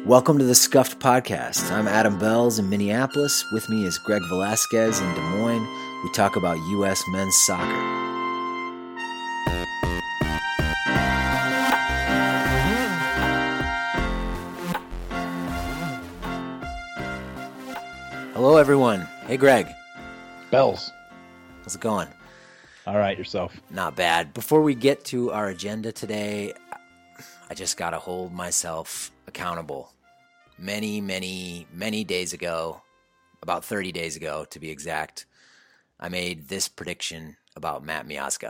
Welcome to the Scuffed Podcast. I'm Adam Bells in Minneapolis. With me is Greg Velasquez in Des Moines. We talk about U.S. men's soccer. Hello, everyone. Hey, Greg. Bells. How's it going? All right, yourself. Not bad. Before we get to our agenda today, I just got to hold myself accountable. Many days ago, about 30 days ago to be exact, I made this prediction about Matt Miazga.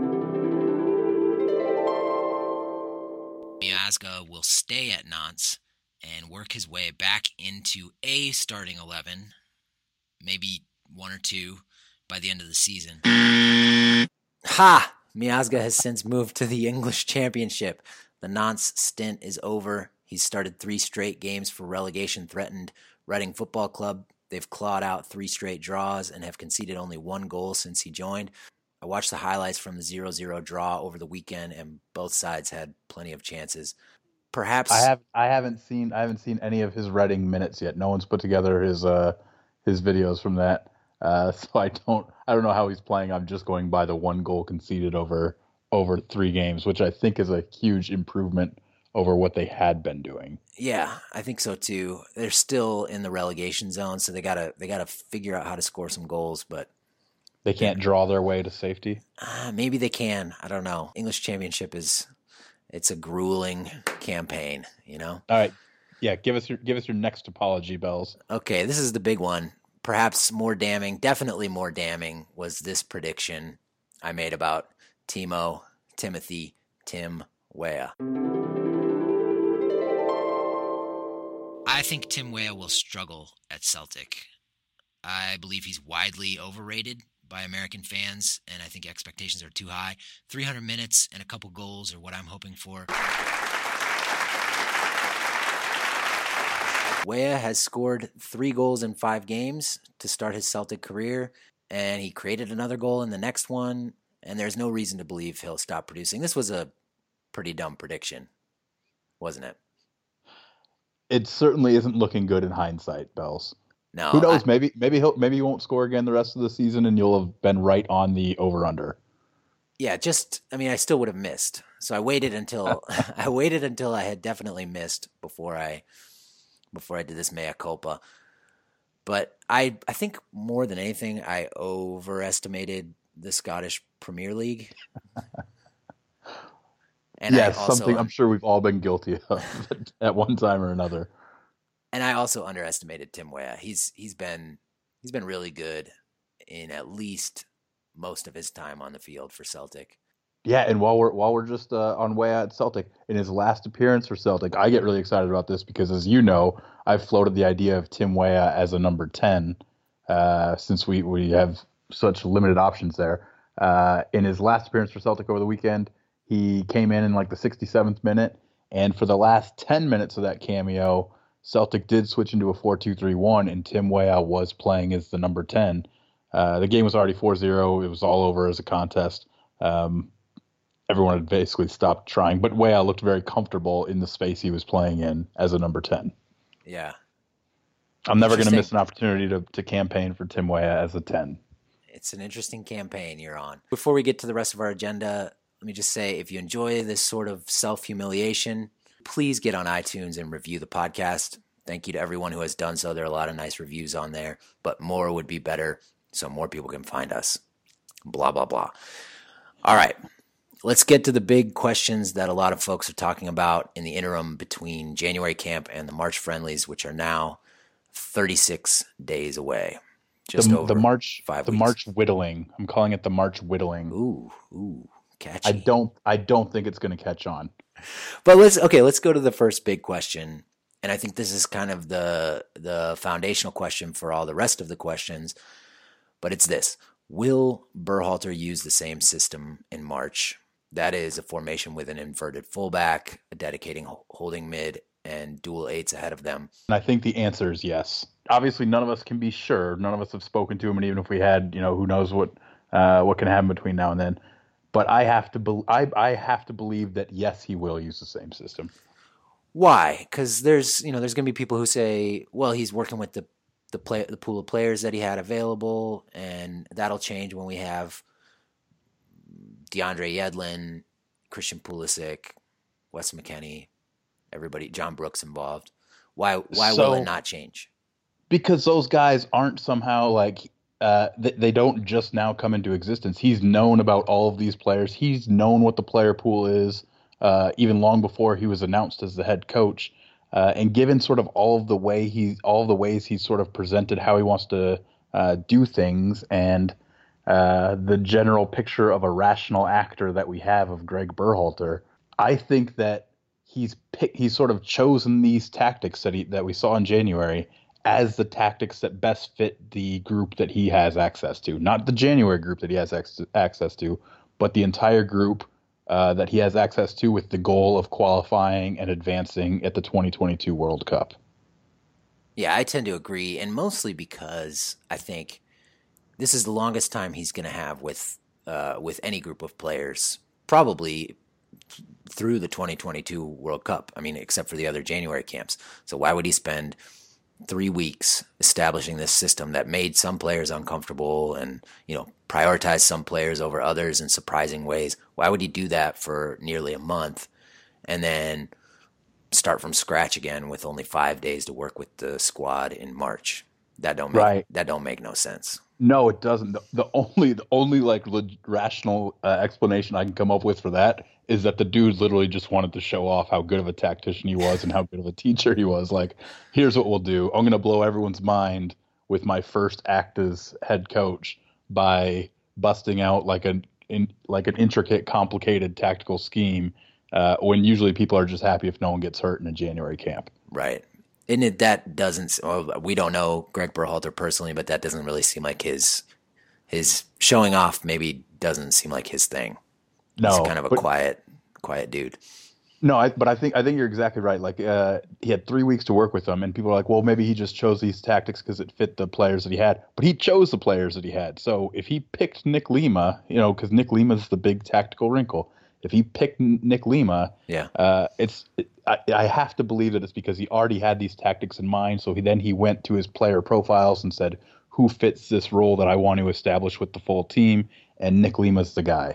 Miazga will stay at Nantes and work his way back into a starting 11, maybe one or two by the end of the season. Ha! Miazga has since moved to the English Championship. The Nantes stint is over. He's started 3 straight games for relegation-threatened Reading Football Club. They've clawed out 3 straight draws and have conceded only 1 goal since he joined. I watched the highlights from the 0-0 draw over the weekend, and both sides had plenty of chances. Perhaps I haven't seen any of his Reading minutes yet. No one's put together his videos from that. So I don't know how he's playing. I'm just going by the 1 goal conceded over 3 games, which I think is a huge improvement over what they had been doing. Yeah, I think so too. They're still in the relegation zone, so they gotta figure out how to score some goals, but they can't draw their way to safety. Maybe they can. I don't know. English Championship it's a grueling campaign, you know. All right, yeah. Give us your next apology, Bells. Okay, this is the big one. Perhaps more damning, definitely more damning, was this prediction I made about Tim Weah. I think Tim Weah will struggle at Celtic. I believe he's widely overrated by American fans, and I think expectations are too high. 300 minutes and a couple goals are what I'm hoping for. Weah has scored 3 goals in 5 games to start his Celtic career, and he created another goal in the next one, and there's no reason to believe he'll stop producing. This was a pretty dumb prediction, wasn't it? It certainly isn't looking good in hindsight, Bells. No. Who knows? Maybe he won't score again the rest of the season, and you'll have been right on the over/under. Yeah, I still would have missed. So I waited until I had definitely missed before I did this mea culpa. But I think more than anything, I overestimated the Scottish Premier League. And yes, something I'm sure we've all been guilty of at one time or another. And I also underestimated Tim Weah. He's been really good in at least most of his time on the field for Celtic. Yeah, and while we're just on Weah at Celtic, in his last appearance for Celtic, I get really excited about this because, as you know, I've floated the idea of Tim Weah as a number 10 since we have such limited options there. In his last appearance for Celtic over the weekend, he came in like the 67th minute, and for the last 10 minutes of that cameo, Celtic did switch into a 4-2-3-1, and Tim Weah was playing as the number 10. The game was already 4-0. It was all over as a contest. Everyone had basically stopped trying, but Weah looked very comfortable in the space he was playing in as a number 10. Yeah. I'm never going to miss an opportunity to campaign for Tim Weah as a 10. It's an interesting campaign you're on. Before we get to the rest of our agenda, let me just say, if you enjoy this sort of self-humiliation, please get on iTunes and review the podcast. Thank you to everyone who has done so. There are a lot of nice reviews on there, but more would be better so more people can find us. Blah, blah, blah. All right. Let's get to the big questions that a lot of folks are talking about in the interim between January camp and the March friendlies, which are now 36 days away. Just over 5 weeks. The March whittling. I'm calling it the March whittling. Ooh, catchy. I don't think it's going to catch on. But let's go to the first big question. And I think this is kind of the foundational question for all the rest of the questions. But it's this. Will Berhalter use the same system in March? That is a formation with an inverted fullback, a dedicating holding mid, and dual 8s ahead of them. And I think the answer is yes. Obviously, none of us can be sure. None of us have spoken to him, and even if we had, who knows what can happen between now and then. But I have to believe that yes, he will use the same system. Why? Because there's going to be people who say, well, he's working with the pool of players that he had available, and that'll change when we have DeAndre Yedlin, Christian Pulisic, Wes McKennie, everybody, John Brooks involved. Why will it not change? Because those guys aren't somehow like they don't just now come into existence. He's known about all of these players. He's known what the player pool is even long before he was announced as the head coach. And given sort of all of the ways he's sort of presented how he wants to do things, and the general picture of a rational actor that we have of Greg Berhalter, I think that he's sort of chosen these tactics that we saw in January as the tactics that best fit the group that he has access to. Not the January group that he has access to, but the entire group that he has access to, with the goal of qualifying and advancing at the 2022 World Cup. Yeah, I tend to agree, and mostly because I think this is the longest time he's going to have with any group of players, probably through the 2022 World Cup. I mean, except for the other January camps. So why would he spend 3 weeks establishing this system that made some players uncomfortable and, prioritized some players over others in surprising ways? Why would he do that for nearly a month and then start from scratch again with only 5 days to work with the squad in March? That don't make no sense. No, it doesn't. The only like rational explanation I can come up with for that is that the dude literally just wanted to show off how good of a tactician he was and how good of a teacher he was. Like, here's what we'll do. I'm going to blow everyone's mind with my first act as head coach by busting out like an intricate, complicated tactical scheme when usually people are just happy if no one gets hurt in a January camp. Right. And that doesn't. Well, we don't know Greg Berhalter personally, but that doesn't really seem like his showing off. Maybe doesn't seem like his thing. No, he's kind of a quiet dude. No, but I think you're exactly right. Like he had 3 weeks to work with them, and people are like, well, maybe he just chose these tactics because it fit the players that he had. But he chose the players that he had. So if he picked Nick Lima, because Nick Lima is the big tactical wrinkle. If he picked Nick Lima, yeah, I have to believe that it's because he already had these tactics in mind. So he went to his player profiles and said, who fits this role that I want to establish with the full team? And Nick Lima's the guy.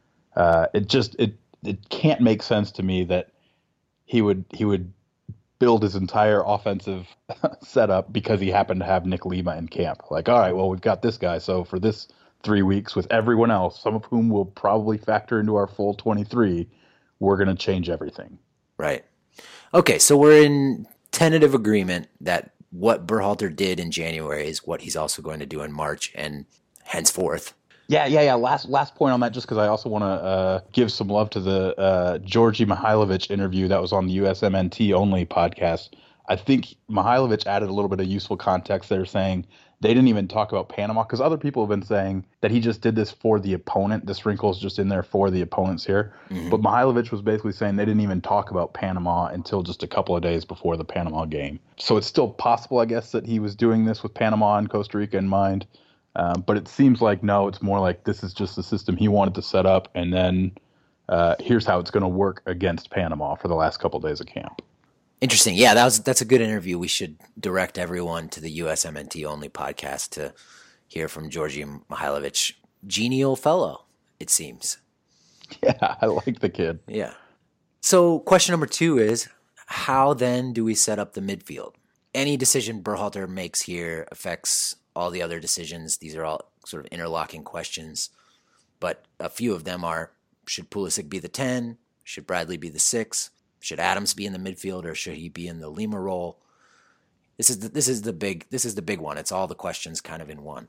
It can't make sense to me that he would build his entire offensive setup because he happened to have Nick Lima in camp. Like, all right, well, we've got this guy. So for this 3 weeks with everyone else, some of whom will probably factor into our full 23, we're going to change everything. Right. Okay, so we're in tentative agreement that what Berhalter did in January is what he's also going to do in March and henceforth. Yeah. Last point on that, just because I also want to give some love to the Georgi Mihailovic interview that was on the USMNT only podcast. I think Mihailovic added a little bit of useful context there, saying they didn't even talk about Panama because other people have been saying that he just did this for the opponent. This wrinkle is just in there for the opponents here. Mm-hmm. But Mihailovic was basically saying they didn't even talk about Panama until just a couple of days before the Panama game. So it's still possible, I guess, that he was doing this with Panama and Costa Rica in mind. But it seems like, no, it's more like this is just the system he wanted to set up, and then here's how it's going to work against Panama for the last couple of days of camp. Interesting. Yeah, that's a good interview. We should direct everyone to the USMNT only podcast to hear from Georgi Mihailovic. Genial fellow, it seems. Yeah, I like the kid. Yeah. So question number 2 is, how then do we set up the midfield? Any decision Berhalter makes here affects all the other decisions. These are all sort of interlocking questions, but a few of them are: should Pulisic be the 10? Should Bradley be the 6? Should Adams be in the midfield, or should he be in the Lima role? This is the big one. It's all the questions kind of in one.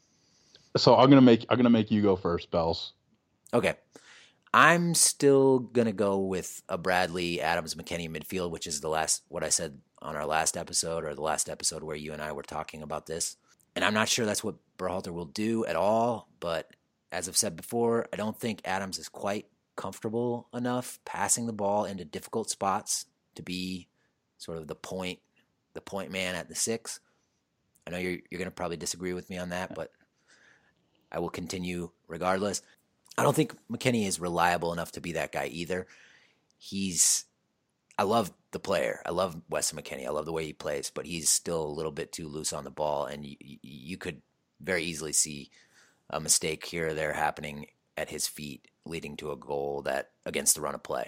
So I'm gonna make you go first, Bells. Okay. I'm still gonna go with a Bradley, Adams, McKennie midfield, which is what I said on our last episode, or the last episode where you and I were talking about this. And I'm not sure that's what Berhalter will do at all, but as I've said before, I don't think Adams is quite comfortable enough passing the ball into difficult spots to be sort of the point man at the 6. I know you're going to probably disagree with me on that, but I will continue regardless. I don't think McKennie is reliable enough to be that guy either. I love the player. I love Weston McKennie. I love the way he plays, but he's still a little bit too loose on the ball, and you could very easily see a mistake here or there happening at his feet, leading to a goal that against the run of play.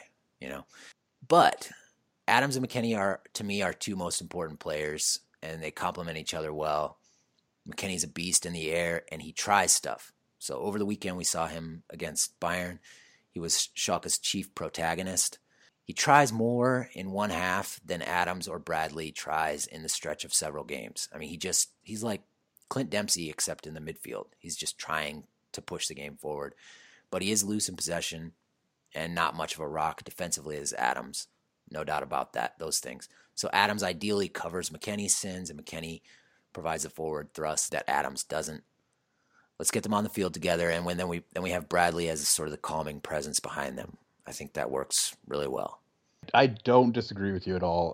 But Adams and McKennie are, to me, our two most important players, and they complement each other well. McKennie's a beast in the air, and he tries stuff. So over the weekend, we saw him against Bayern. He was Schalke's chief protagonist. He tries more in one half than Adams or Bradley tries in the stretch of several games. I mean, he's like Clint Dempsey, except in the midfield. He's just trying to push the game forward. But he is loose in possession and not much of a rock defensively as Adams. No doubt about that, those things. So Adams ideally covers McKennie's sins, and McKennie provides a forward thrust that Adams doesn't. Let's get them on the field together, and then we have Bradley as sort of the calming presence behind them. I think that works really well. I don't disagree with you at all.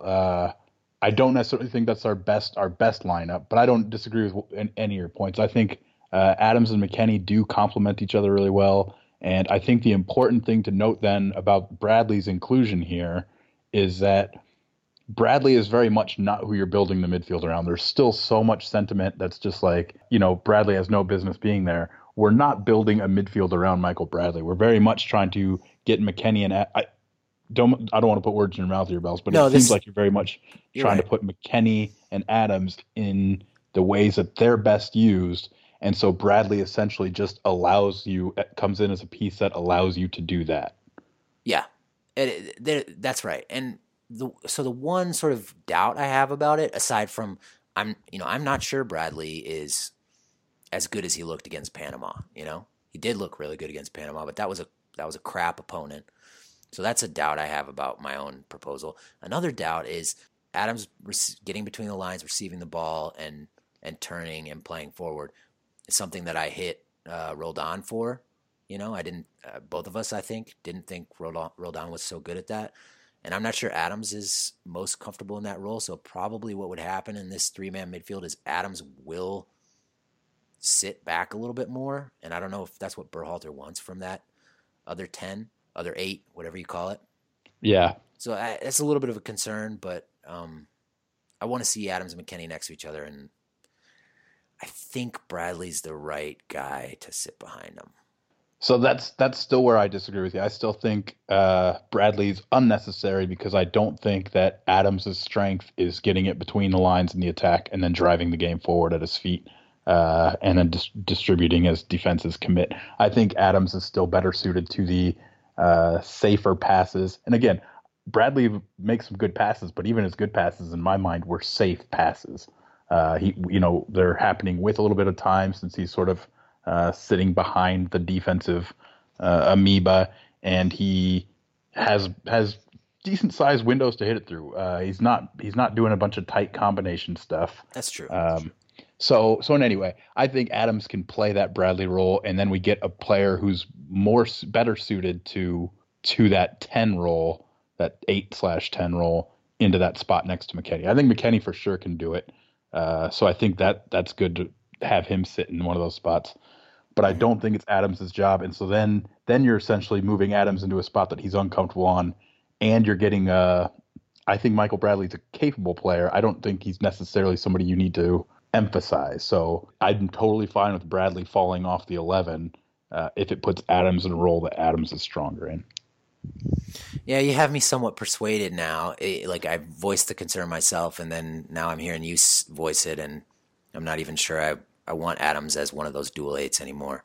I don't necessarily think that's our best lineup, but I don't disagree with any of your points. I think Adams and McKennie do complement each other really well, and I think the important thing to note then about Bradley's inclusion here is that Bradley is very much not who you're building the midfield around. There's still so much sentiment that's just like, Bradley has no business being there. We're not building a midfield around Michael Bradley. We're very much trying to get McKennie and I don't want to put words in your mouth here, Bells, but it seems like you're very much trying to put McKennie and Adams in the ways that they're best used. And so Bradley essentially just comes in as a piece that allows you to do that. Yeah, that's right. And the one sort of doubt I have about it, aside from I'm not sure Bradley is as good as he looked against Panama. He did look really good against Panama, but that was a crap opponent. So that's a doubt I have about my own proposal. Another doubt is Adams getting between the lines, receiving the ball, and turning and playing forward. It's something that I hit Roldan for. I didn't. Both of us, I think, didn't think Roldan was so good at that. And I'm not sure Adams is most comfortable in that role. So probably what would happen in this three-man midfield is Adams will sit back a little bit more. And I don't know if that's what Berhalter wants from that other 10, other 8, whatever you call it. Yeah. So that's a little bit of a concern, but I want to see Adams and McKennie next to each other. And I think Bradley's the right guy to sit behind them. So that's still where I disagree with you. I still think Bradley's unnecessary because I don't think that Adams' strength is getting it between the lines in the attack and then driving the game forward at his feet and then distributing as defenses commit. I think Adams is still better suited to the safer passes. And again, Bradley makes some good passes, but even his good passes in my mind were safe passes. They're happening with a little bit of time since he's sort of sitting behind the defensive amoeba, and he has decent sized windows to hit it through. He's not doing a bunch of tight combination stuff. That's true. So anyway, I think Adams can play that Bradley role, and then we get a player who's better suited to that 10 role, that 8/10 role, into that spot next to McKennie. I think McKennie for sure can do it. So I think that's good to have him sit in one of those spots. But I don't think it's Adams' job. And so then you're essentially moving Adams into a spot that he's uncomfortable on, and you're getting I think Michael Bradley's a capable player. I don't think he's necessarily somebody you need to emphasize. So I'm totally fine with Bradley falling off the 11 if it puts Adams in a role that Adams is stronger in. Yeah, you have me somewhat persuaded now. I voiced the concern myself, and then now I'm hearing you voice it, and I'm not even sure I want Adams as one of those dual 8s anymore.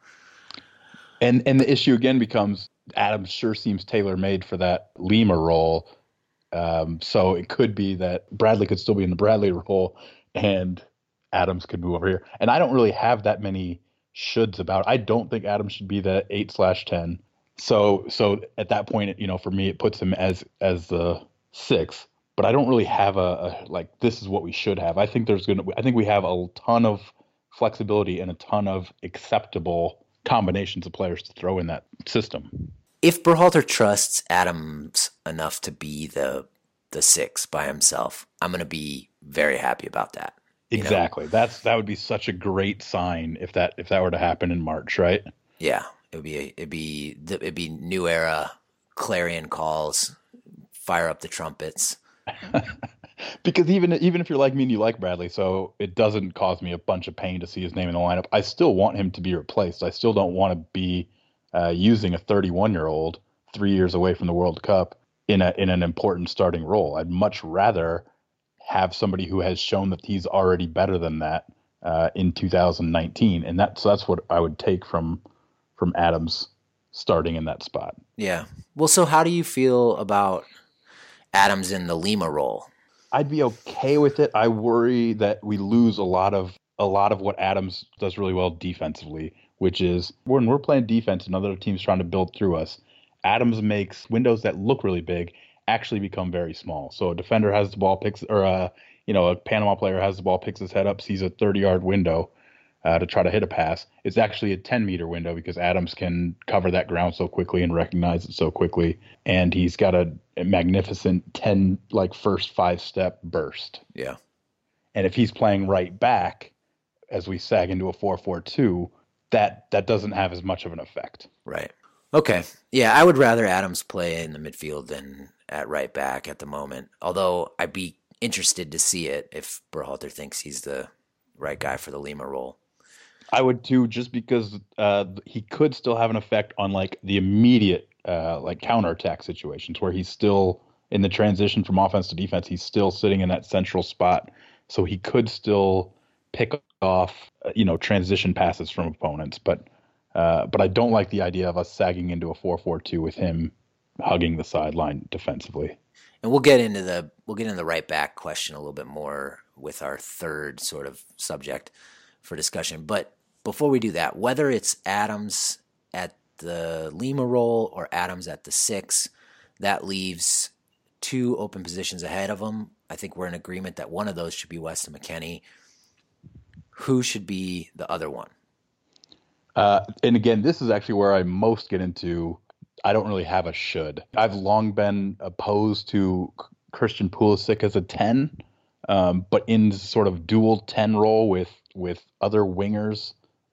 And the issue again becomes Adams sure seems tailor-made for that Lima role. So it could be that Bradley could still be in the Bradley role and Adams could move over here. And I don't really have that many shoulds about it. I don't think Adams should be the 8/10. So at that point, for me, it puts him as the 6. But I don't really have this is what we should have. I think we have a ton of flexibility and a ton of acceptable combinations of players to throw in that system. If Berhalter trusts Adams enough to be the 6 by himself, I'm going to be very happy about that. Exactly. That would be such a great sign if that were to happen in March, right? Yeah, it'd be new era, clarion calls, fire up the trumpets. Because even if you're like me and you like Bradley, so it doesn't cause me a bunch of pain to see his name in the lineup. I still want him to be replaced. I still don't want to be using a 31-year-old 3 years away from the World Cup in an important starting role. I'd much rather have somebody who has shown that he's already better than that in 2019, and that's what I would take from Adams starting in that spot. Yeah. Well, so how do you feel about Adams in the Lima role? I'd be okay with it. I worry that we lose a lot of what Adams does really well defensively, which is when we're playing defense and other teams trying to build through us, Adams makes windows that look really big actually become very small. So a defender has the ball, picks, or a Panama player has the ball, picks his head up, sees a 30-yard window to try to hit a pass. It's actually a 10-meter window because Adams can cover that ground so quickly and recognize it so quickly. And he's got a magnificent 10, first 5-step burst. Yeah. And if he's playing right back, as we sag into a 4-4-2, that doesn't have as much of an effect. Right. Okay. Yeah, I would rather Adams play in the midfield than at right back at the moment. Although I'd be interested to see it if Berhalter thinks he's the right guy for the Lima role. I would too, just because he could still have an effect on the immediate counterattack situations where he's still in the transition from offense to defense. He's still sitting in that central spot, so he could still pick off transition passes from opponents. But I don't like the idea of us sagging into a 4-4-2 with him hugging the sideline defensively. And we'll get into the right back question a little bit more with our third sort of subject for discussion. But before we do that, whether it's Adams at the Lima role or Adams at the 6, that leaves 2 open positions ahead of him. I think we're in agreement that one of those should be Weston McKennie. Who should be the other one? And again, this is actually where I most get into, I don't really have a should. I've long been opposed to Christian Pulisic as a 10, but in sort of dual 10 role with other wingers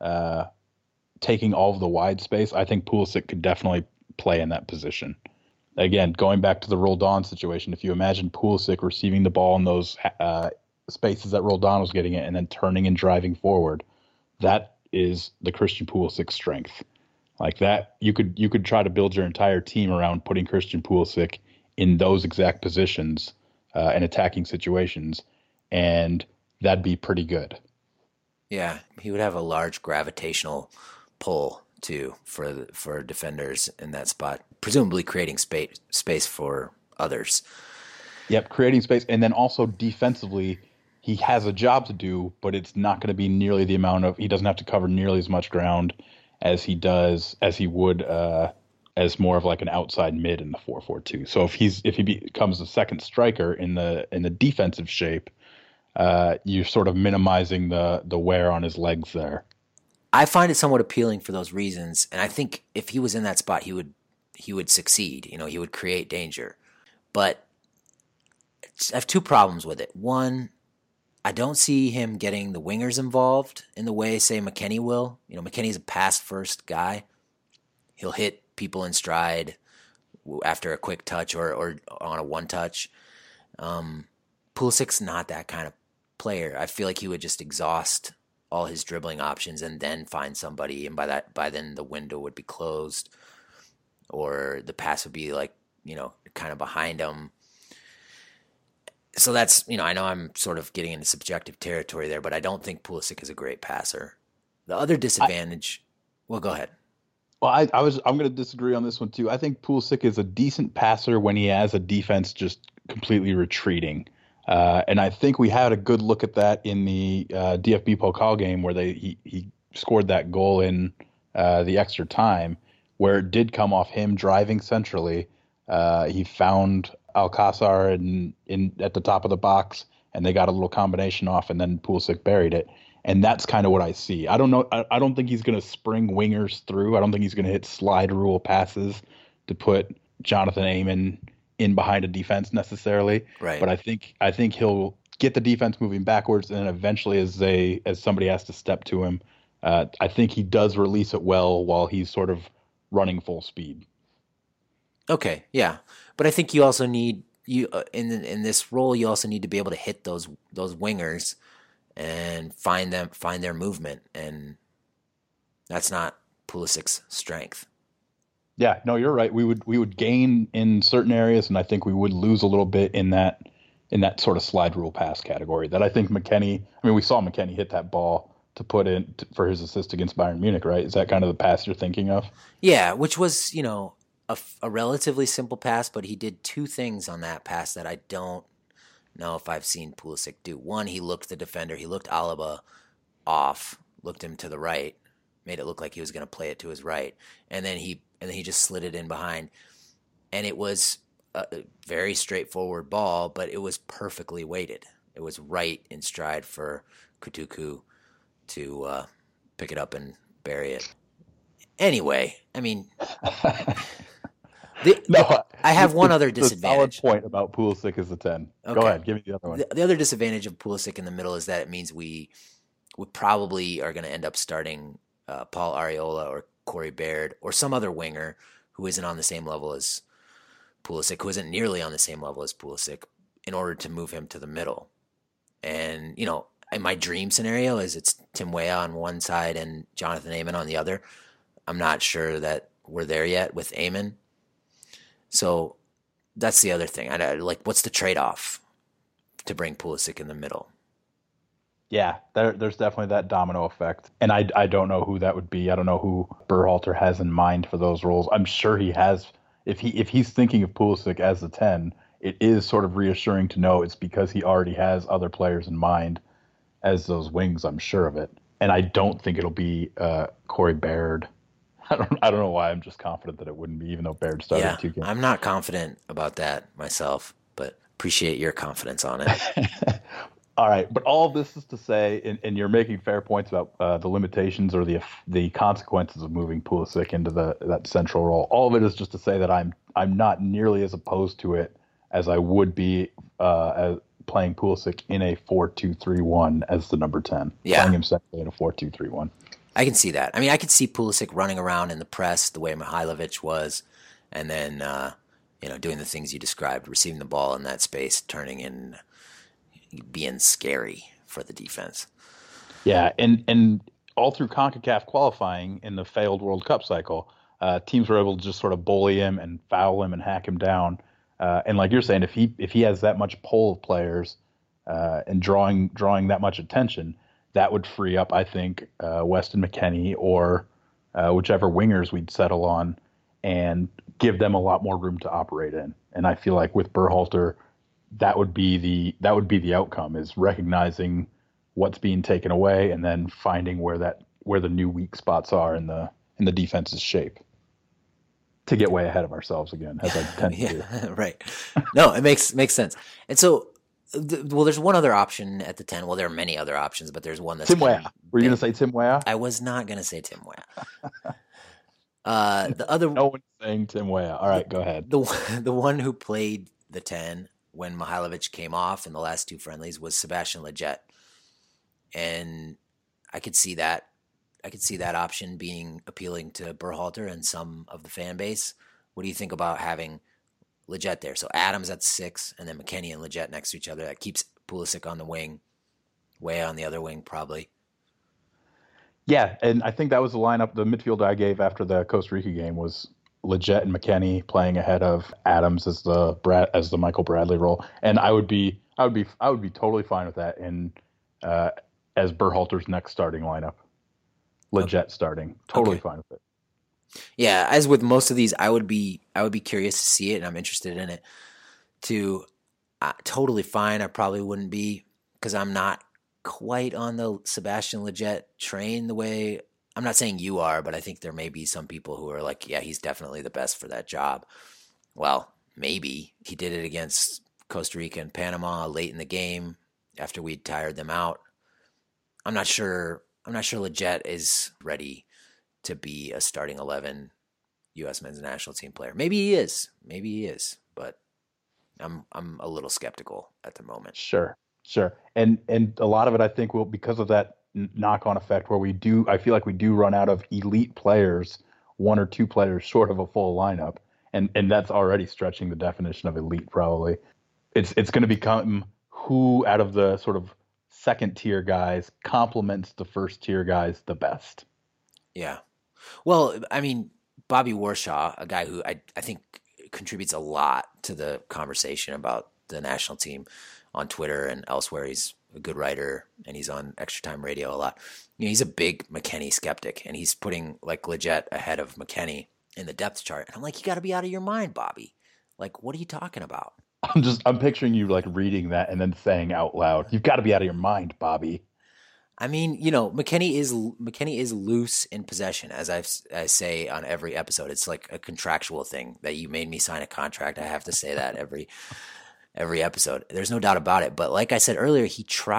taking all of the wide space, I think Pulisic could definitely play in that position. Again, going back to the Roldan situation, if you imagine Pulisic receiving the ball in those spaces that Roldan was getting it and then turning and driving forward, that is the Christian Pulisic strength. Like that, you could try to build your entire team around putting Christian Pulisic in those exact positions and attacking situations, and that'd be pretty good. Yeah, he would have a large gravitational pull too for defenders in that spot, presumably creating space for others. Yep, creating space, and then also defensively, he has a job to do, but it's not going to be nearly the amount of. He doesn't have to cover nearly as much ground as he would as more of like an outside mid in the 4-4-2. So if he becomes the second striker in the defensive shape, you're sort of minimizing the wear on his legs there. I find it somewhat appealing for those reasons, and I think if he was in that spot, he would succeed. He would create danger. But I have 2 problems with it. One, I don't see him getting the wingers involved in the way, say, McKennie will. McKennie's a pass-first guy. He'll hit people in stride after a quick touch or on a one-touch. Pulisic's not that kind of player. I feel like he would just exhaust all his dribbling options and then find somebody, and by then the window would be closed, or the pass would be kind of behind him. So that's, I know I'm sort of getting into subjective territory there, but I don't think Pulisic is a great passer. The other disadvantage, well, go ahead. Well, I'm going to disagree on this one too. I think Pulisic is a decent passer when he has a defense just completely retreating. And I think we had a good look at that in the DFB Pokal game where he scored that goal in the extra time, where it did come off him driving centrally. He found Alcázar in at the top of the box, and they got a little combination off, and then Pulisic buried it. And that's kind of what I see. I don't know. I don't think he's going to spring wingers through. I don't think he's going to hit slide rule passes to put Jonathan Amon in behind a defense necessarily. Right. But I think he'll get the defense moving backwards, and then eventually as somebody has to step to him, I think he does release it well while he's sort of running full speed. Okay, yeah. But I think you also need you in this role, you also need to be able to hit those wingers and find their movement, and that's not Pulisic's strength. Yeah, no, you're right. We would gain in certain areas, and I think we would lose a little bit in that sort of slide rule pass category. That I think McKennie. I mean, we saw McKennie hit that ball to put in for his assist against Bayern Munich, right? Is that kind of the pass you're thinking of? Yeah, which was a relatively simple pass, but he did two things on that pass that I don't know if I've seen Pulisic do. One, he looked the defender, he looked Alaba off, looked him to the right, made it look like he was going to play it to his right, and then he just slid it in behind, and it was a very straightforward ball, but it was perfectly weighted. It was right in stride for Kutuku to pick it up and bury it. Anyway, I mean, No, I have one other disadvantage. A solid point about Pulisic is the 10. Okay. Go ahead, give me the other one. The other disadvantage of Pulisic in the middle is that it means we probably are going to end up starting Paul Areola or Corey Baird or some other winger who isn't on the same level as Pulisic, who isn't nearly on the same level as Pulisic, in order to move him to the middle. And, in my dream scenario is it's Tim Weah on one side and Jonathan Amon on the other. I'm not sure that we're there yet with Amon. So that's the other thing. What's the trade-off to bring Pulisic in the middle? Yeah, there's definitely that domino effect. And I don't know who that would be. I don't know who Berhalter has in mind for those roles. I'm sure he has. If he's thinking of Pulisic as the 10, it is sort of reassuring to know it's because he already has other players in mind as those wings. I'm sure of it. And I don't think it'll be Corey Baird. I don't know why. I'm just confident that it wouldn't be, even though Baird started 2 games. I'm not confident about that myself, but appreciate your confidence on it. All right, but all of this is to say, and you're making fair points about the limitations or the consequences of moving Pulisic into that central role. All of it is just to say that I'm not nearly as opposed to it as I would be as playing Pulisic in a 4-2-3-1 as the number 10. Yeah. Playing him secondly in a 4-2-3-1. I can see that. I mean, I could see Pulisic running around in the press the way Mihailovic was, and then doing the things you described, receiving the ball in that space, turning in, being scary for the defense. Yeah, and all through CONCACAF qualifying in the failed World Cup cycle, teams were able to just sort of bully him and foul him and hack him down. And like you're saying, if he has that much pull of players and drawing that much attention, that would free up, I think, Weston McKennie or whichever wingers we'd settle on and give them a lot more room to operate in. And I feel like with Berhalter, that would be the outcome, is recognizing what's being taken away and then finding where the new weak spots are in the defense's shape, to get way ahead of ourselves again, as I tend to do. Right. No, it makes sense. And so, there's one other option at the 10. Well, there are many other options, but there's one that's Tim Weah. Were you going to say Tim Weah? I was not going to say Tim Weah. The other. No one's saying Tim Weah. All right, go ahead. The one who played the 10 when Mihailovic came off in the last 2 friendlies was Sebastian Lletget. And I could see that option being appealing to Berhalter and some of the fan base. What do you think about having Lletget there? So Adams at 6, and then McKennie and Lletget next to each other. That keeps Pulisic on the wing, Weah on the other wing probably. Yeah, and I think that was the lineup. The midfield I gave after the Costa Rica game was Lletget and McKennie playing ahead of Adams as the Michael Bradley role, and I would be totally fine with that. And as Berhalter's next starting lineup, Lletget starting, totally fine with it. Yeah, as with most of these, I would be curious to see it, and I'm interested in it. Totally fine. I probably wouldn't be, because I'm not quite on the Sebastian Lletget train the way. I'm not saying you are, but I think there may be some people who are like, yeah, he's definitely the best for that job. Well, maybe he did it against Costa Rica and Panama late in the game after we'd tired them out. I'm not sure Lletget is ready to be a starting 11 U.S. men's national team player. Maybe he is, but I'm a little skeptical at the moment. Sure. And a lot of it, I think, will, because of that knock-on effect where I feel like we do run out of elite players, 1 or 2 players short of a full lineup. And that's already stretching the definition of elite, probably. it's going to become who out of the sort of second tier guys complements the first tier guys the best. Yeah. Well, I mean, Bobby Warshaw, a guy who I think contributes a lot to the conversation about the national team on Twitter and elsewhere. He's a good writer, and he's on Extra Time Radio a lot. He's a big McKennie skeptic, and he's putting like Lletget ahead of McKennie in the depth chart. And I'm like, you got to be out of your mind, Bobby. Like, what are you talking about? I'm picturing you like reading that and then saying out loud, "You've got to be out of your mind, Bobby." I mean, McKennie is loose in possession, as I say on every episode. It's like a contractual thing that you made me sign a contract. I have to say that every episode. There's no doubt about it. But like I said earlier,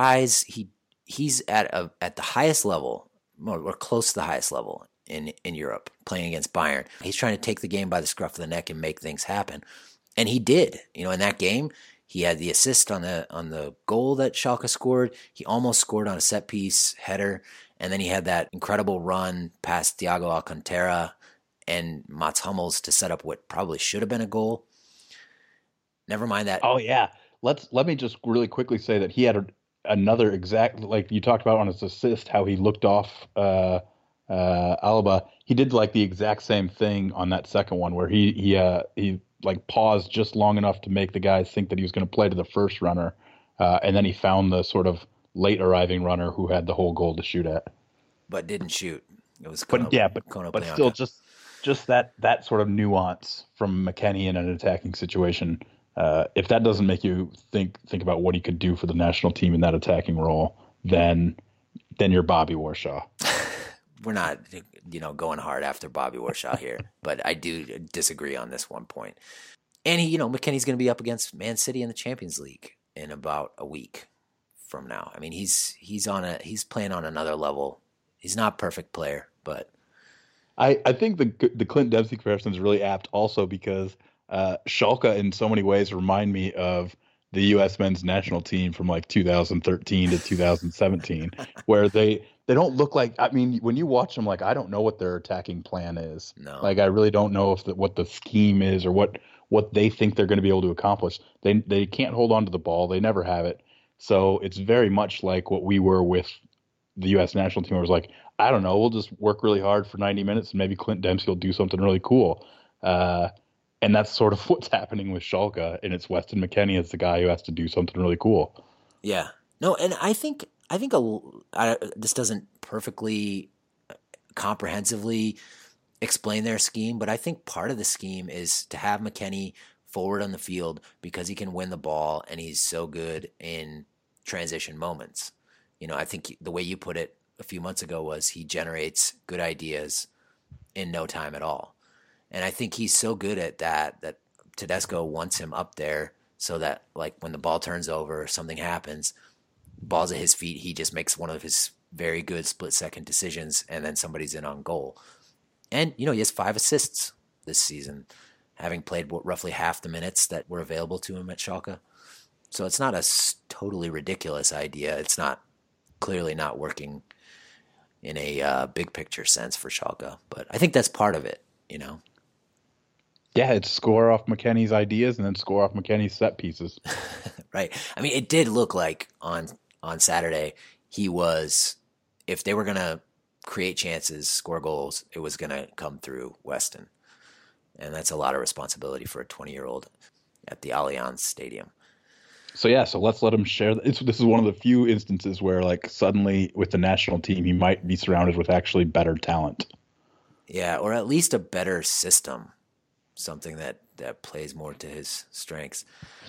he's at the highest level, or close to the highest level in Europe, playing against Bayern. He's trying to take the game by the scruff of the neck and make things happen, and he did. In that game, he had the assist on the goal that Schalke scored. He almost scored on a set piece header, and then he had that incredible run past Thiago Alcantara and Mats Hummels to set up what probably should have been a goal. Never mind that. Oh yeah, let me just really quickly say that he had another exact, like you talked about on his assist, how he looked off Alaba. He did like the exact same thing on that second one where he like paused just long enough to make the guys think that he was going to play to the first runner, and then he found the sort of late arriving runner who had the whole goal to shoot at, but didn't shoot. It was but still just that sort of nuance from McKennie in an attacking situation. If that doesn't make you think about what he could do for the national team in that attacking role, then you're Bobby Warshaw. We're not, going hard after Bobby Warshaw here, but I do disagree on this one point. And McKennie's going to be up against Man City in the Champions League in about a week from now. I mean, he's playing on another level. He's not a perfect player, but I think the Clint Dempsey comparison is really apt also because Schalke in so many ways remind me of the U.S. men's national team from like 2013 to 2017, where they don't look like, I mean, when you watch them, like, I don't know what their attacking plan is. No. Like, I really don't know what the scheme is or what they think they're going to be able to accomplish. They can't hold on to the ball. They never have it. So it's very much like what we were with the U.S. national team. Where it was like, I don't know, we'll just work really hard for 90 minutes and maybe Clint Dempsey will do something really cool. And that's sort of what's happening with Schalke, and it's Weston McKennie as the guy who has to do something really cool. Yeah. No, and I think this doesn't perfectly comprehensively explain their scheme, but I think part of the scheme is to have McKennie forward on the field because he can win the ball and he's so good in transition moments. I think the way you put it a few months ago was he generates good ideas in no time at all. And I think he's so good at that Tedesco wants him up there so that, like, when the ball turns over, something happens, ball's at his feet, he just makes one of his very good split-second decisions, and then somebody's in on goal. And, he has 5 assists this season, having played roughly half the minutes that were available to him at Schalke. So it's not a totally ridiculous idea. It's clearly not working in a big picture sense for Schalke. But I think that's part of it, Yeah, it's score off McKennie's ideas and then score off McKennie's set pieces. Right. I mean, it did look like on Saturday he was, if they were going to create chances, score goals, it was going to come through Weston. And that's a lot of responsibility for a 20-year-old at the Allianz Stadium. So let's let him share. This is one of the few instances where, like, suddenly with the national team, he might be surrounded with actually better talent. Yeah, or at least a better system. Something that plays more to his strengths.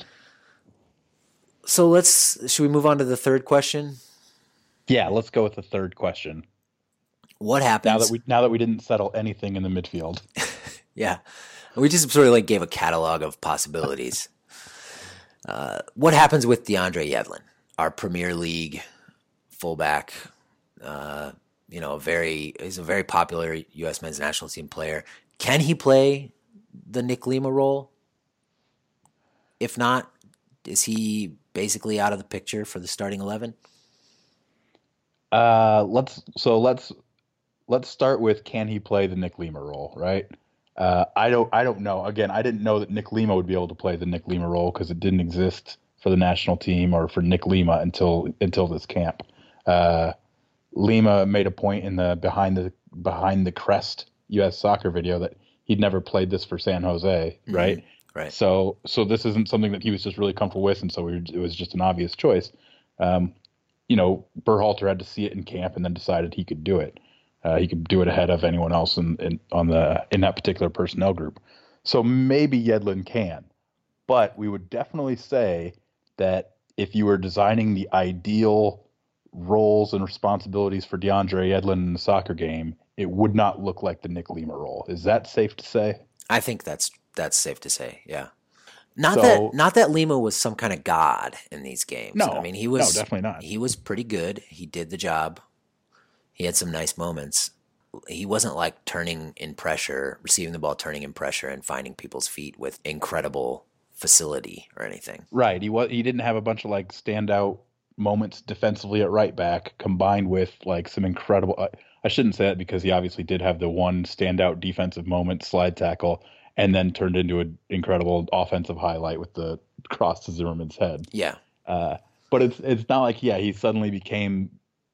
So should we move on to the third question? Yeah, let's go with the third question. What happens now that we didn't settle anything in the midfield? Yeah, we just sort of like gave a catalog of possibilities. What happens with DeAndre Yedlin, our Premier League fullback? He's a very popular U.S. men's national team player. Can he play the Nick Lima role? If not, is he basically out of the picture for the starting 11? Let's start with, can he play the Nick Lima role, right? I don't know. Again, I didn't know that Nick Lima would be able to play the Nick Lima role because it didn't exist for the national team or for Nick Lima until this camp. Lima made a point in the behind the crest U.S. soccer video that he'd never played this for San Jose, right? Right. So this isn't something that he was just really comfortable with, and so it was just an obvious choice. Berhalter had to see it in camp and then decided he could do it. He could do it ahead of anyone else in that particular personnel group. So maybe Yedlin can, but we would definitely say that if you were designing the ideal roles and responsibilities for DeAndre Yedlin in the soccer game, it would not look like the Nick Lima role. Is that safe to say? I think that's safe to say. Yeah. Not that Lima was some kind of god in these games. No, I mean, he was definitely not. He was pretty good. He did the job. He had some nice moments. He wasn't like turning in pressure, receiving the ball, turning in pressure, and finding people's feet with incredible facility or anything. Right. He didn't have a bunch of like standout moments defensively at right back combined with like some incredible. I shouldn't say that because he obviously did have the one standout defensive moment, slide tackle, and then turned into an incredible offensive highlight with the cross to Zimmerman's head. Yeah. But it's not like he suddenly became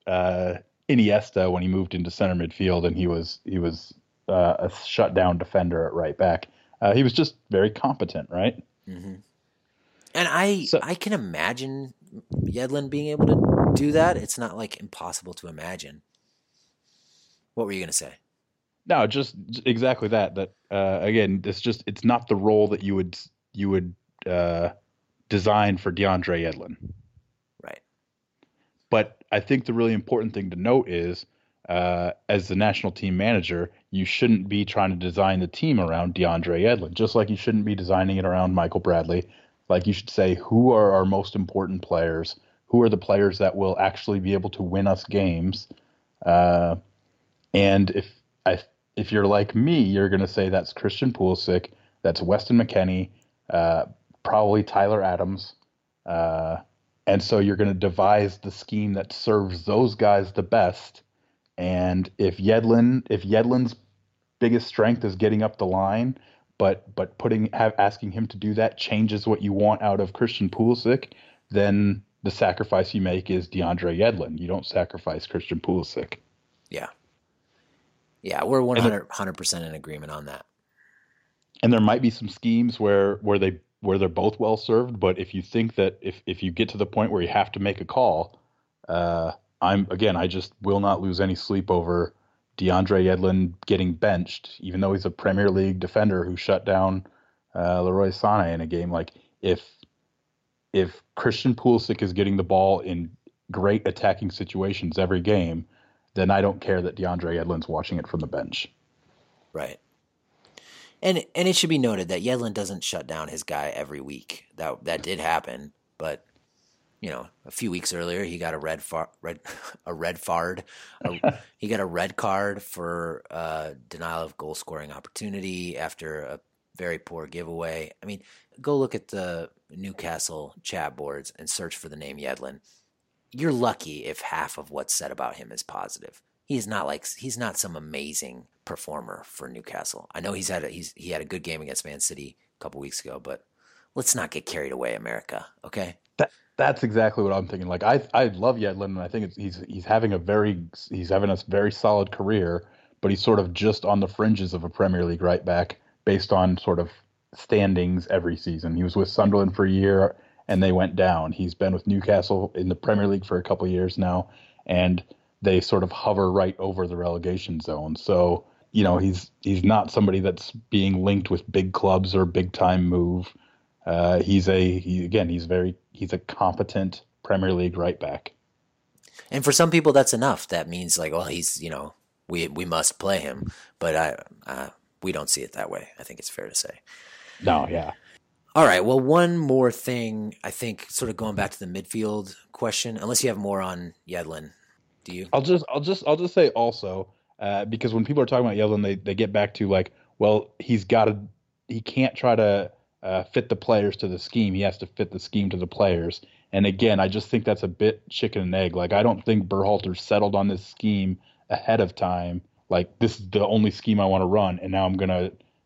Iniesta when he moved into center midfield and he was a shutdown defender at right back. He was just very competent, right? Mm-hmm. And I can imagine Yedlin being able to do that. It's not like impossible to imagine. What were you going to say? No, just exactly that. That again, it's not the role that you would design for DeAndre Yedlin. Right. But I think the really important thing to note is, as the national team manager, you shouldn't be trying to design the team around DeAndre Yedlin, just like you shouldn't be designing it around Michael Bradley. Like you should say, who are our most important players? Who are the players that will actually be able to win us games? And if you're like me, you're going to say that's Christian Pulisic, that's Weston McKennie, probably Tyler Adams. And so you're going to devise the scheme that serves those guys the best. And if Yedlin's biggest strength is getting up the line, but asking him to do that changes what you want out of Christian Pulisic, then the sacrifice you make is DeAndre Yedlin. You don't sacrifice Christian Pulisic. Yeah. Yeah, we're 100% in agreement on that. And there might be some schemes where they're both well served, but if you think that if you get to the point where you have to make a call, I just will not lose any sleep over DeAndre Yedlin getting benched, even though he's a Premier League defender who shut down Leroy Sané in a game. Like if Christian Pulisic is getting the ball in great attacking situations every game, then I don't care that DeAndre Yedlin's watching it from the bench. Right. And it should be noted that Yedlin doesn't shut down his guy every week. That did happen, but a few weeks earlier he got he got a red card for denial of goal scoring opportunity after a very poor giveaway. I mean, go look at the Newcastle chat boards and search for the name Yedlin. You're lucky if half of what's said about him is positive. He's not some amazing performer for Newcastle. I know he had a good game against Man City a couple weeks ago, but let's not get carried away, America. Okay. That's exactly what I'm thinking. Like I love Yedlin, and I think he's having a very solid career, but he's sort of just on the fringes of a Premier League right back based on sort of standings every season. He was with Sunderland for a year and they went down. He's been with Newcastle in the Premier League for a couple of years now, and they sort of hover right over the relegation zone. So, he's not somebody that's being linked with big clubs or big time move. He's a competent Premier League right back. And for some people that's enough. That means like, well, he's, we must play him, but we don't see it that way. I think it's fair to say. No, yeah. All right. Well, one more thing, I think, sort of going back to the midfield question, unless you have more on Yedlin, do you? I'll just say also, because when people are talking about Yedlin, they get back to like, well, he can't try to fit the players to the scheme. He has to fit the scheme to the players. And again, I just think that's a bit chicken and egg. Like, I don't think Berhalter settled on this scheme ahead of time. Like, this is the only scheme I want to run, and now I'm going to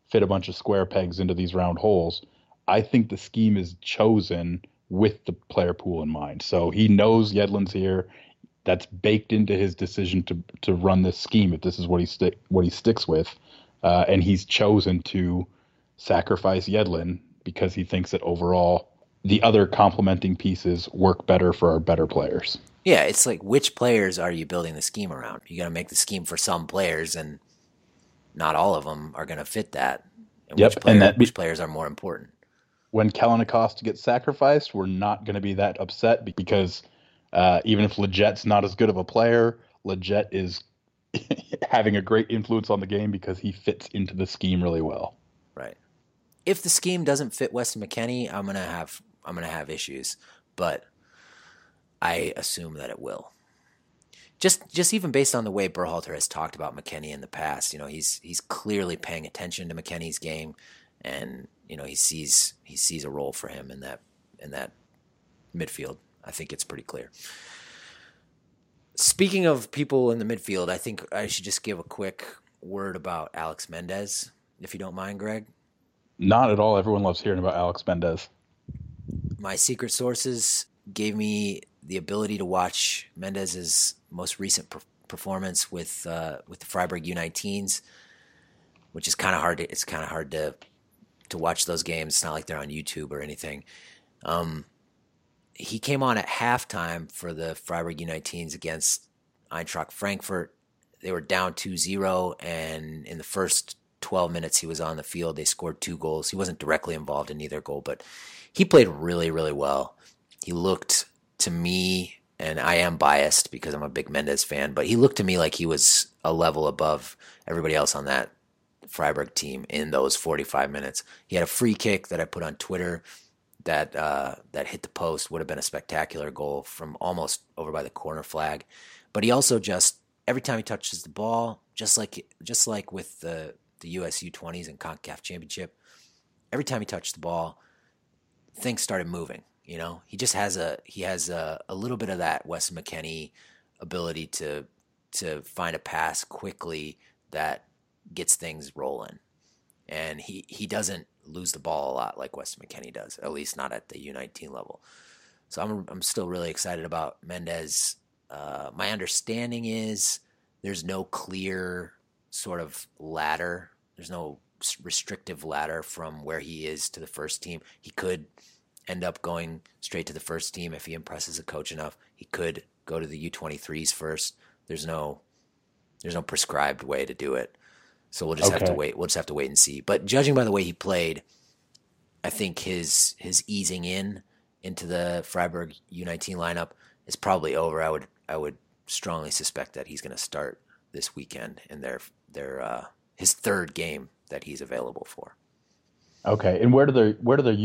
fit a bunch of square pegs into these round holes. I think the scheme is chosen with the player pool in mind. So he knows Yedlin's here. That's baked into his decision to run this scheme if this is what he sticks with, and he's chosen to sacrifice Yedlin because he thinks that overall the other complementing pieces work better for our better players. Yeah, it's like, which players are you building the scheme around? You got to make the scheme for some players, and not all of them are going to fit that. And which players are more important? When Kellen Acosta gets sacrificed, we're not going to be that upset because even if Leget's not as good of a player, Leggett is having a great influence on the game because he fits into the scheme really well. Right. If the scheme doesn't fit Weston McKennie, I'm gonna have issues, but I assume that it will. Just even based on the way Berhalter has talked about McKennie in the past, he's clearly paying attention to McKennie's game, and he sees a role for him in that midfield. I think it's pretty clear. Speaking of people in the midfield, I think I should just give a quick word about Alex Mendez, if you don't mind, Greg. Not at all. Everyone loves hearing about Alex Mendez. My secret sources gave me the ability to watch Mendez's most recent performance with the Freiburg U19s, which is kind of hard. It's kind of hard to watch those games. It's not like they're on YouTube or anything. He came on at halftime for the Freiburg U19s against Eintracht Frankfurt. They were down 2-0, and in the first 12 minutes he was on the field, they scored 2 goals. He wasn't directly involved in either goal, but he played really, really well. He looked to me, and I am biased because I'm a big Mendez fan, but he looked to me like he was a level above everybody else on that Freiburg team in those 45 minutes. He had a free kick that I put on Twitter that hit the post. Would have been a spectacular goal from almost over by the corner flag. But he also just, every time he touches the ball, just like with the US U20s and CONCACAF Championship, every time he touched the ball, things started moving. He just has a little bit of that Weston McKennie ability to find a pass quickly that gets things rolling. And he doesn't lose the ball a lot like Weston McKennie does, at least not at the U19 level. So I'm still really excited about Mendez. My understanding is there's no clear sort of ladder. There's no restrictive ladder from where he is to the first team. He could end up going straight to the first team if he impresses a coach enough. He could go to the U23s first. There's no prescribed way to do it. So we'll just have to wait. We'll just have to wait and see. But judging by the way he played, I think his easing into the Freiburg U19 lineup is probably over. I would strongly suspect that he's going to start this weekend in his third game that he's available for. Okay, and are there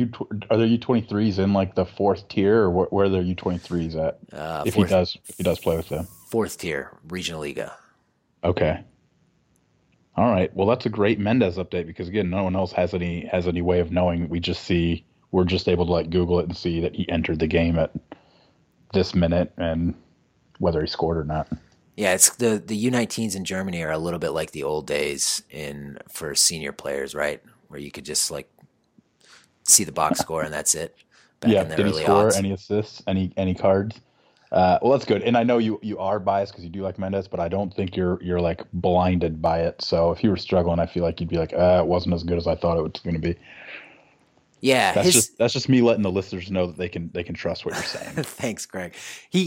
U23s in like the fourth tier, or where are their U23s at? If he does play with them, fourth tier, Regionalliga. Okay. All right. Well, that's a great Mendez update because again, no one else has any way of knowing. We're just able to like Google it and see that he entered the game at this minute and whether he scored or not. Yeah, it's the U19s in Germany are a little bit like the old days for senior players, right? Where you could just like see the box score and that's it. Did he score any assists, any cards? Well, that's good. And I know you are biased because you do like Mendez, but I don't think you're like blinded by it. So if you were struggling, I feel like you'd be like, it wasn't as good as I thought it was going to be. Yeah, that's just me letting the listeners know that they can trust what you're saying. Thanks, Greg.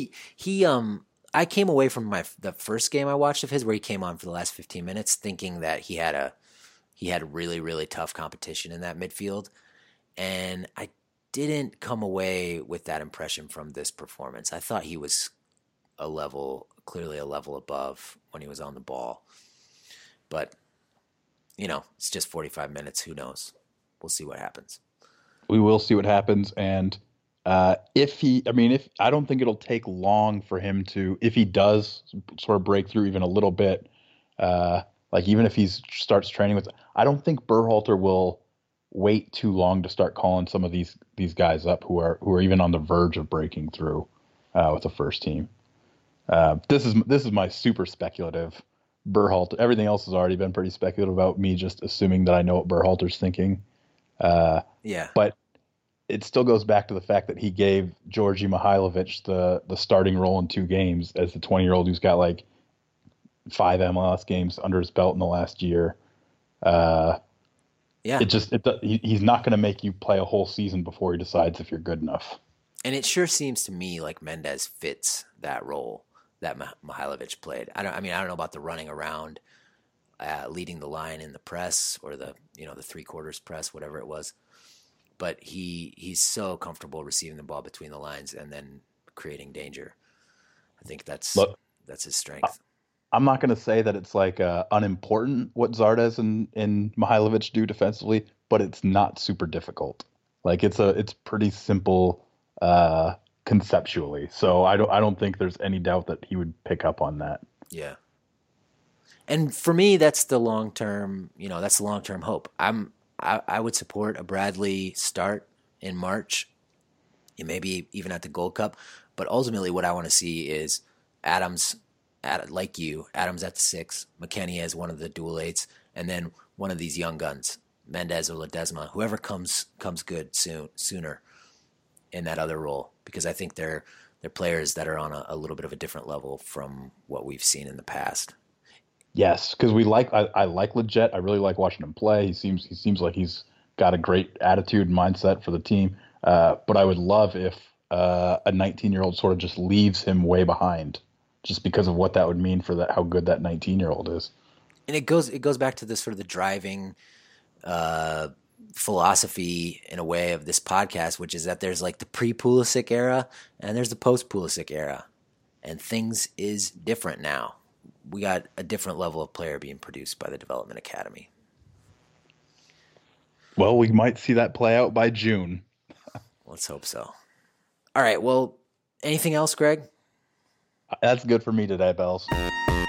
I came away from the first game I watched of his where he came on for the last 15 minutes thinking that he had really, really tough competition in that midfield, and I didn't come away with that impression from this performance. I thought he was clearly a level above when he was on the ball. But, it's just 45 minutes. Who knows? We'll see what happens. We will see what happens. And I don't think it'll take long for him if he does sort of break through even a little bit, like even if he starts training I don't think Berhalter will wait too long to start calling some of these guys up who are even on the verge of breaking through with the first team. This is my super speculative, Berhalter. Everything else has already been pretty speculative about me just assuming that I know what Berhalter's thinking. Yeah. But it still goes back to the fact that he gave Georgi Mihailovic the starting role in 2 games as the 20-year-old who's got like 5 MLS games under his belt in the last year. Yeah. He's not going to make you play a whole season before he decides if you're good enough. And it sure seems to me like Mendez fits that role that Mihailovic played. I don't know about the running around, leading the line in the press or the 3/4 press, whatever it was. But he's so comfortable receiving the ball between the lines and then creating danger. I think that's his strength. I'm not going to say that it's like unimportant what Zardes and Mihailovic do defensively, but it's not super difficult. Like it's pretty simple conceptually. So I don't think there's any doubt that he would pick up on that. Yeah. And for me, that's the long-term, that's the long-term hope. I would support a Bradley start in March, and maybe even at the Gold Cup. But ultimately, what I want to see is Adams at the 6, McKennie as one of the dual 8s, and then one of these young guns, Mendez or Ledesma, whoever comes good sooner in that other role, because I think they're players that are on a little bit of a different level from what we've seen in the past. Yes, because I like Leggett. I really like watching him play. He seems like he's got a great attitude and mindset for the team. But I would love if a 19-year-old sort of just leaves him way behind, just because of what that would mean for how good that 19-year-old is. And it goes back to this sort of the driving philosophy in a way of this podcast, which is that there's like the pre-Pulisic era and there's the post-Pulisic era, and things is different now. We got a different level of player being produced by the Development Academy. Well, we might see that play out by June. Let's hope so. All right. Well, anything else, Greg? That's good for me today, Bells.